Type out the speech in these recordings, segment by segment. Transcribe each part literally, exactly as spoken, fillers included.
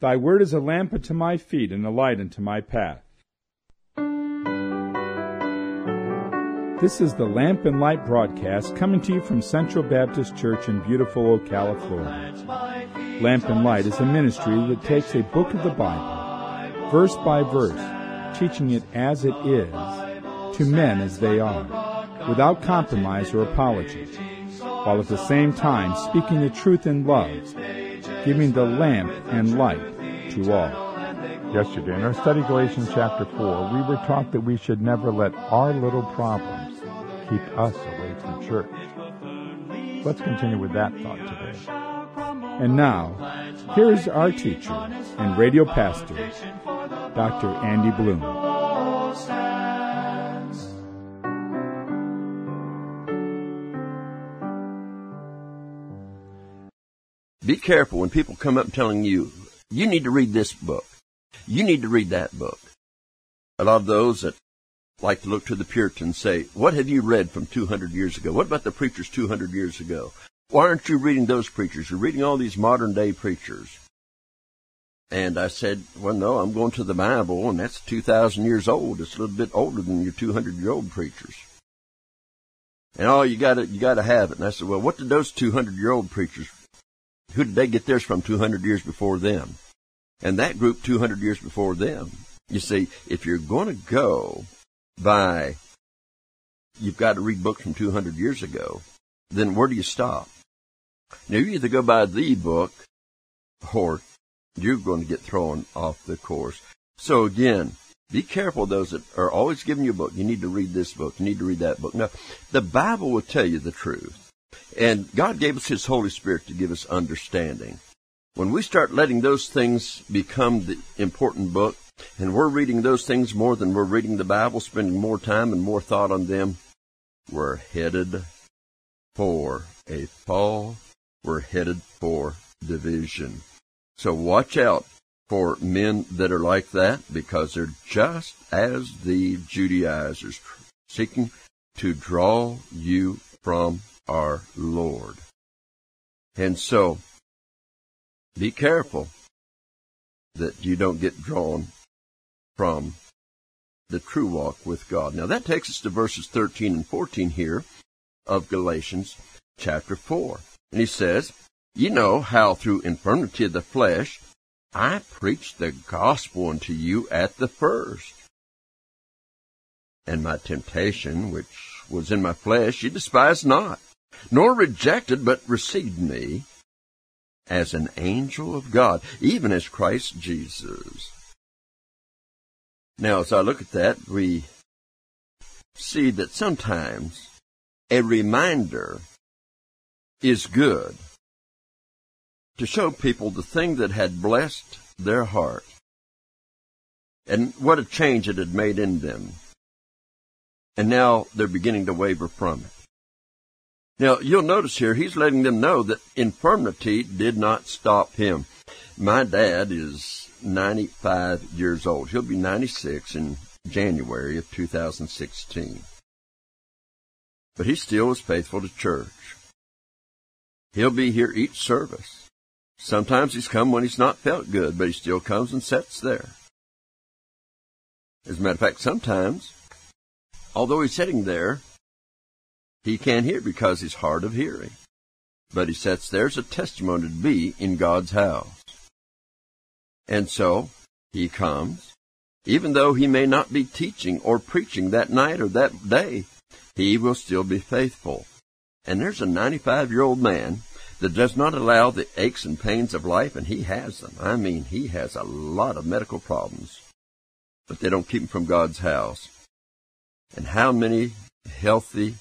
Thy word is a lamp unto my feet and a light unto my path. This is the Lamp and Light broadcast coming to you from Central Baptist Church in beautiful Ocala, Florida. Lamp and Light is a ministry that takes a book of the Bible, verse by verse, teaching it as it is, to men as they are, without compromise or apology, while at the same time speaking the truth in love, giving the lamp and light to all. Yesterday, in our study Galatians chapter four, we were taught that we should never let our little problems keep us away from church. Let's continue with that thought today. And now, here is our teacher and radio pastor, Doctor Andy Bloom. Be careful when people come up telling you, you need to read this book. You need to read that book. A lot of those that like to look to the Puritans say, what have you read from two hundred years ago? What about the preachers two hundred years ago? Why aren't you reading those preachers? You're reading all these modern day preachers. And I said, well, no, I'm going to the Bible, and that's two thousand years old. It's a little bit older than your two hundred year old preachers. And oh, you gotta, you gotta have it. And I said, well, what did those two hundred year old preachers, who did they get theirs from two hundred years before them? And that group two hundred years before them. You see, if you're going to go by, you've got to read books from two hundred years ago, then where do you stop? Now, you either go by the book, or you're going to get thrown off the course. So again, be careful, those that are always giving you a book. You need to read this book. You need to read that book. Now, the Bible will tell you the truth. And God gave us His Holy Spirit to give us understanding. When we start letting those things become the important book, and we're reading those things more than we're reading the Bible, spending more time and more thought on them, we're headed for a fall. We're headed for division. So watch out for men that are like that, because they're just as the Judaizers, seeking to draw you from our Lord. And so, be careful that you don't get drawn from the true walk with God. Now that takes us to verses thirteen and fourteen here of Galatians chapter four. And he says, you know how through infirmity of the flesh I preached the gospel unto you at the first. And my temptation, which was in my flesh, you despised not, nor rejected, but received me as an angel of God, even as Christ Jesus. Now, as I look at that, we see that sometimes a reminder is good to show people the thing that had blessed their heart and what a change it had made in them. And now they're beginning to waver from it. Now, you'll notice here, he's letting them know that infirmity did not stop him. My dad is ninety-five years old. He'll be ninety-six in January of two thousand sixteen. But he still is faithful to church. He'll be here each service. Sometimes he's come when he's not felt good, but he still comes and sits there. As a matter of fact, sometimes, although he's sitting there, he can't hear because he's hard of hearing. But he sits there as a testimony to be in God's house. And so, he comes. Even though he may not be teaching or preaching that night or that day, he will still be faithful. And there's a ninety-five year old man that does not allow the aches and pains of life, and he has them. I mean, he has a lot of medical problems, but they don't keep him from God's house. And how many healthy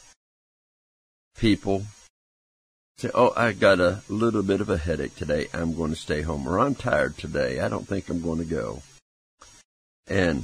people say, oh, I got a little bit of a headache today, I'm going to stay home, or I'm tired today, I don't think I'm going to go. And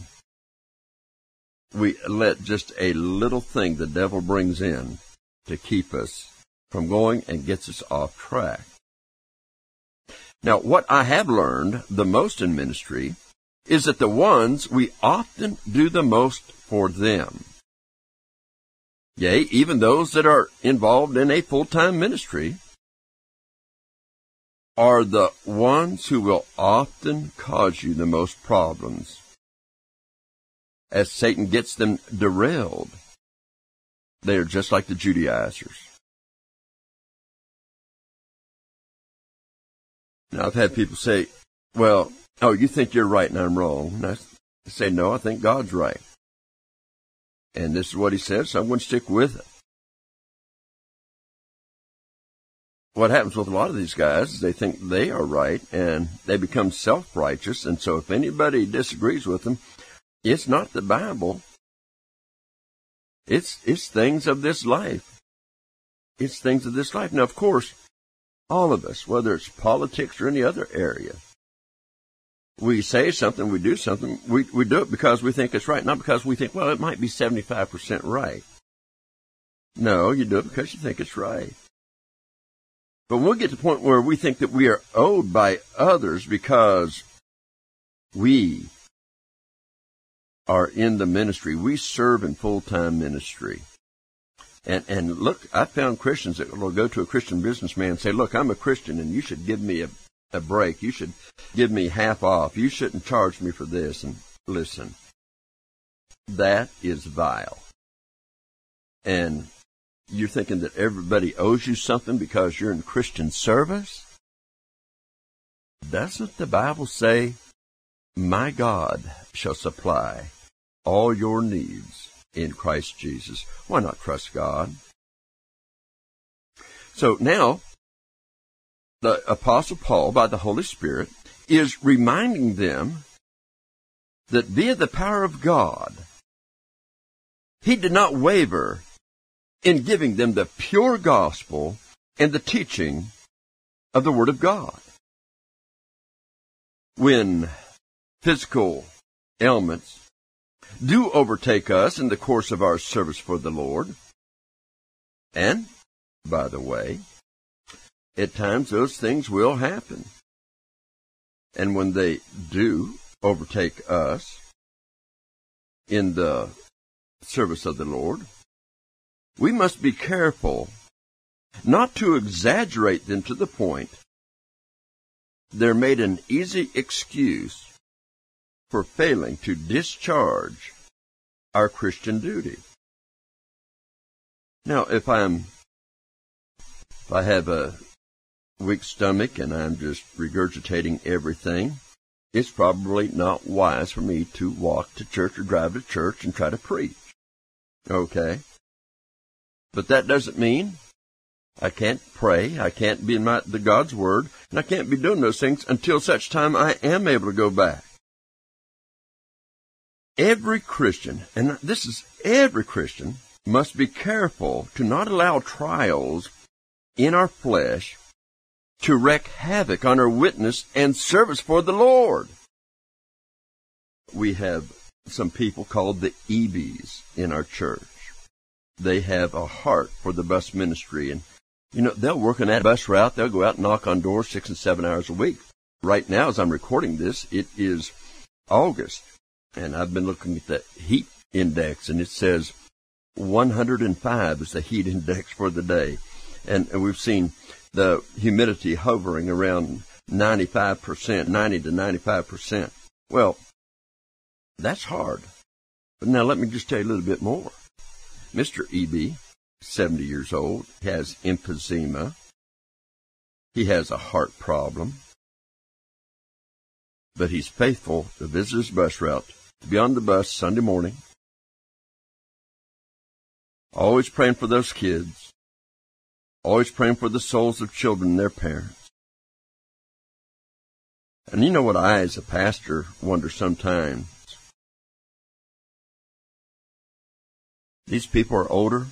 we let just a little thing the devil brings in to keep us from going and gets us off track. Now, what I have learned the most in ministry is that the ones we often do the most for them, yea, even those that are involved in a full-time ministry, are the ones who will often cause you the most problems, as Satan gets them derailed. They are just like the Judaizers. Now, I've had people say, well, oh, you think you're right and I'm wrong. And I say, no, I think God's right. And this is what he says, so I'm going to stick with it. What happens with a lot of these guys is they think they are right, and they become self-righteous, and so if anybody disagrees with them, it's not the Bible. It's, it's things of this life. It's things of this life. Now, of course, all of us, whether it's politics or any other area, we say something, we do something, we, we do it because we think it's right, not because we think, well, it might be seventy-five percent right. No, you do it because you think it's right. But we'll get to the point where we think that we are owed by others because we are in the ministry. We serve in full-time ministry. And and look, I found Christians that will go to a Christian businessman and say, look, I'm a Christian and you should give me a, a break. You should give me half off. You shouldn't charge me for this. And listen, that is vile. And you're thinking that everybody owes you something because you're in Christian service? Doesn't the Bible say, my God shall supply all your needs in Christ Jesus? Why not trust God? So now, the Apostle Paul, by the Holy Spirit, is reminding them that via the power of God, he did not waver in giving them the pure gospel and the teaching of the Word of God. When physical ailments do overtake us in the course of our service for the Lord, and, by the way, at times those things will happen. And when they do overtake us in the service of the Lord, we must be careful not to exaggerate them to the point they're made an easy excuse for failing to discharge our Christian duty. Now, if I'm, if I have a weak stomach and I'm just regurgitating everything, it's probably not wise for me to walk to church or drive to church and try to preach. Okay? But that doesn't mean I can't pray, I can't be in my, the God's Word, and I can't be doing those things until such time I am able to go back. Every Christian, and this is every Christian, must be careful to not allow trials in our flesh to wreak havoc on our witness and service for the Lord. We have some people called the E Bs in our church. They have a heart for the bus ministry, and you know, they'll work on that bus route. They'll go out and knock on doors six and seven hours a week. Right now, as I'm recording this, it is August, and I've been looking at the heat index, and it says one hundred five is the heat index for the day. And, and we've seen the humidity hovering around ninety-five percent, ninety to ninety-five percent. Well, that's hard. But now let me just tell you a little bit more. Mister E B, seventy years old, has emphysema. He has a heart problem. But he's faithful to visit his bus route, to be on the bus Sunday morning. Always praying for those kids. Always praying for the souls of children and their parents. And you know what I, as a pastor, wonder sometimes? These people are older,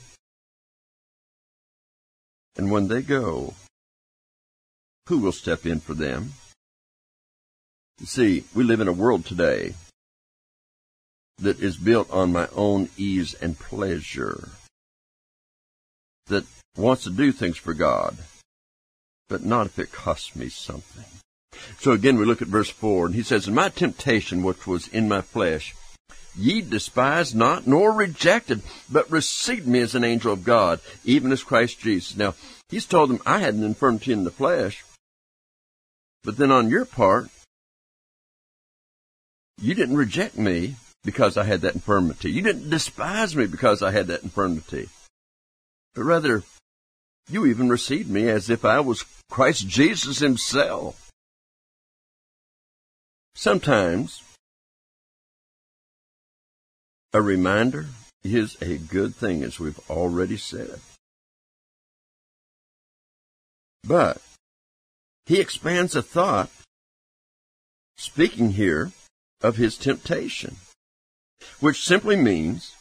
and when they go, who will step in for them? You see, we live in a world today that is built on my own ease and pleasure, that wants to do things for God, but not if it costs me something. So again, we look at verse four, and he says, "And my temptation, which was in my flesh, ye despised not, nor rejected, but received me as an angel of God, even as Christ Jesus." Now, he's told them, I had an infirmity in the flesh, But then on your part, you didn't reject me because I had that infirmity. You didn't despise me because I had that infirmity. But rather, you even received me as if I was Christ Jesus himself. Sometimes, a reminder is a good thing, as we've already said. But he expands the thought, speaking here of his temptation, which simply means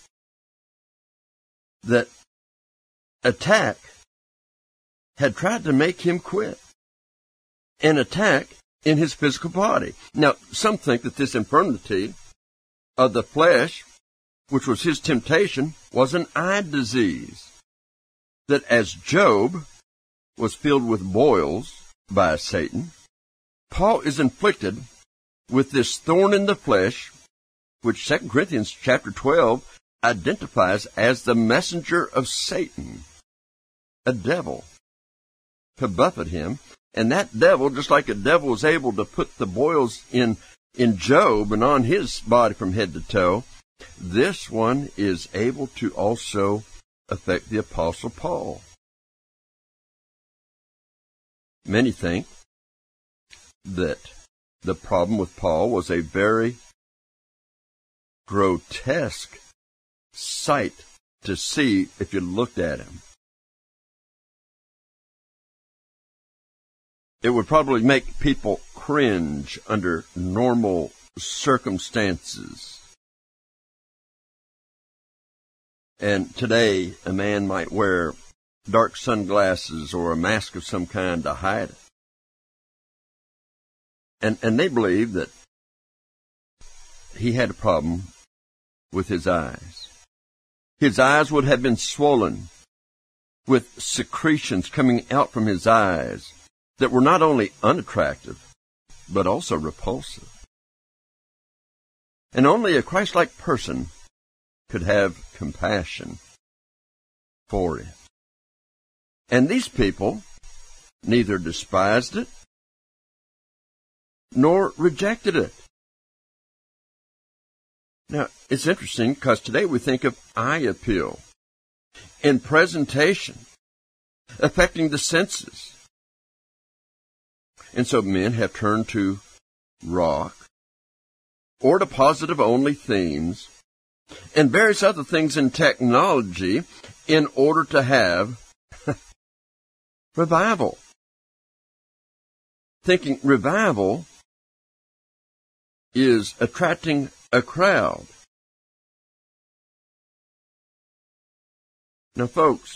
that attack had tried to make him quit. An attack in his physical body. Now, some think that this infirmity of the flesh, which was his temptation, was an eye disease. That as Job was filled with boils by Satan, Paul is inflicted with this thorn in the flesh, which Second Corinthians chapter twelve identifies as the messenger of Satan, a devil, to buffet him. And that devil, just like a devil was able to put the boils in, in Job and on his body from head to toe, this one is able to also affect the Apostle Paul. Many think that the problem with Paul was a very grotesque sight to see if you looked at him. It would probably make people cringe under normal circumstances. And today, a man might wear dark sunglasses or a mask of some kind to hide it. And, and they believe that he had a problem with his eyes. His eyes would have been swollen with secretions coming out from his eyes that were not only unattractive, but also repulsive. And only a Christ-like person could have compassion for it. And these people neither despised it nor rejected it. Now, it's interesting because today we think of eye appeal and presentation affecting the senses. And so men have turned to rock or to positive-only themes and various other things in technology in order to have revival. Thinking revival is attracting a crowd. Now, folks,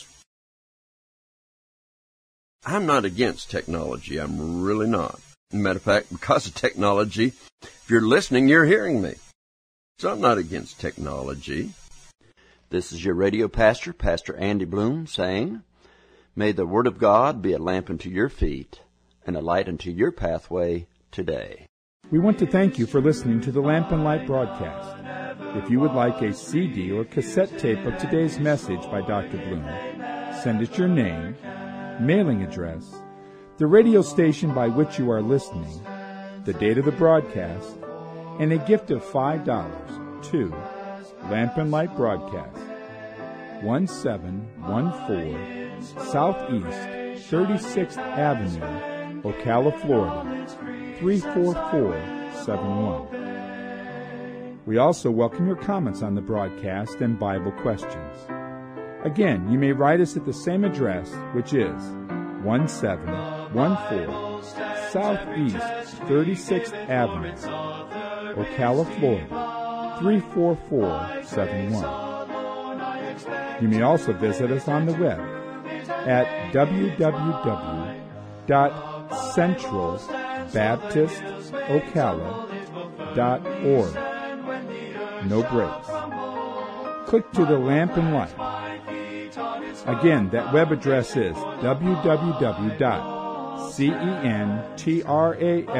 I'm not against technology. I'm really not. Matter of fact, because of technology, if you're listening, you're hearing me. So I'm not against technology. This is your radio pastor, Pastor Andy Bloom, saying, may the Word of God be a lamp unto your feet and a light unto your pathway today. We want to thank you for listening to the Lamp and Light broadcast. If you would like a C D or cassette tape of today's message by Doctor Bloom, send us your name, mailing address, the radio station by which you are listening, the date of the broadcast, and a gift of five dollars to Lamp and Light Broadcast, one seven one four Southeast thirty-sixth Avenue, Ocala, Florida, three four four seven one. We also welcome your comments on the broadcast and Bible questions. Again, you may write us at the same address, which is one seven one four Southeast thirty-sixth Avenue, Ocala, Florida, three four four seven one. You may also visit us on the web at w w w dot central baptist ocala dot org. No breaks. Click to the Lamp and Light. Again, that web address is w w w dot central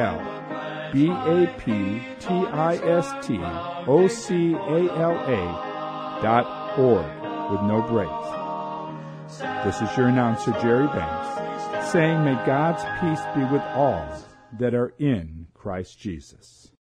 baptist ocala dot org with no breaks. This is your announcer, Jerry Banks, saying may God's peace be with all that are in Christ Jesus.